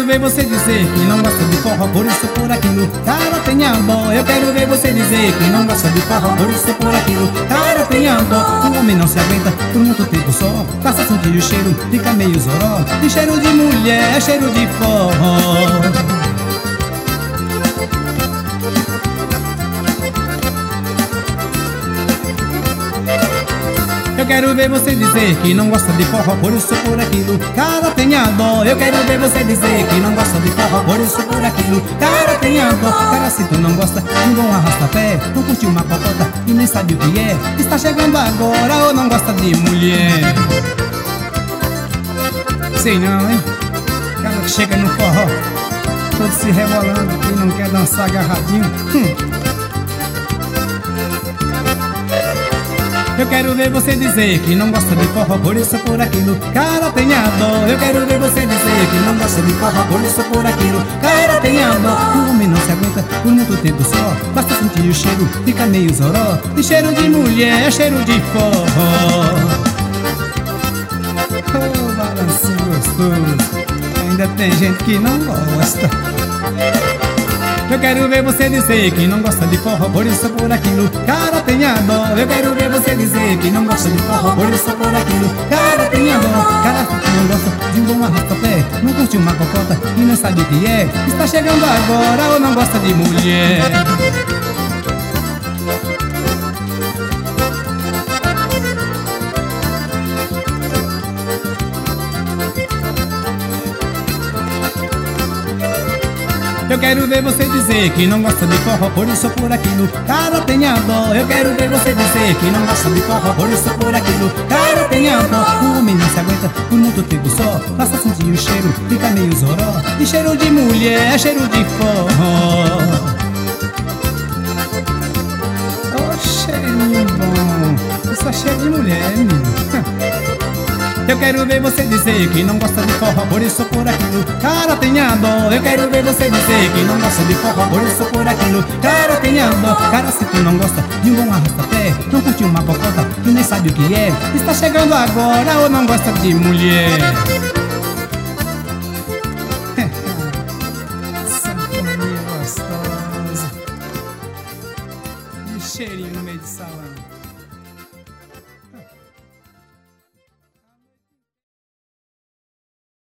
ver você dizer que não gosta de forró, por isso por aquilo. Cara, tenha dó. Eu quero ver você dizer que não gosta de forró, por isso por aquilo. Cara, tenha dó. O homem não se aguenta por muito tempo só. Passa a sentir o cheiro, fica meio zoró. De cheiro de mulher, cheiro de forró. Eu quero ver você dizer que não gosta de forró, por isso por aquilo. Cara, tenha dó. Eu quero ver você dizer que não gosta de forró, por isso por aquilo. Cara, tenha dó. Cara, se tu não gosta de um bom arrasta-pé, não curte uma cocota e nem sabe o que é, está chegando agora ou não gosta de mulher? Sei não, hein? Cara que chega no forró todo se rebolando e não quer dançar agarradinho. Eu quero ver você dizer que não gosta de forró, por isso por aquilo. Cara, tenha dó. Eu quero ver você dizer que não gosta de forró, por isso por aquilo. Cara, tenha dó. O homem não se aguenta por muito tempo só. Basta sentir o cheiro, fica meio zoró. De cheiro de mulher, cheiro de forró. Oh, balancinho gostoso. Ainda tem gente que não gosta. Eu quero ver você dizer que não gosta de forró, por isso por aquilo. Cara, tenha dó. Eu quero ver você dizer que não gosta de forró, por isso por aquilo. Cara, tenha dó. Cara, que não gosta de um bom arrasta-pé, não curte uma cocota e não sabe o que é, está chegando agora ou não gosta de mulher? Eu quero ver você dizer que não gosta de forró, por isso por aquilo. Cara, tenha dó. Eu quero ver você dizer que não gosta de forró, por isso por aquilo. Cara, tenha dó. O homem não se aguenta por muito tempo só. Basta sentir o cheiro, fica meio zoró. De cheiro de mulher, cheiro de forró. Oh, cheirinho bom. Isso é cheiro de mulher, menino. Eu quero ver você dizer que não gosta de forró, por isso por aquilo. Cara, tenha dó. Eu quero ver você dizer que não gosta de forró, por isso por aquilo. Cara, tenha dó. Cara, se tu não gosta de um bom arrasta-pé, não curte uma cocota e nem sabe o que é, está chegando agora ou não gosta de mulher?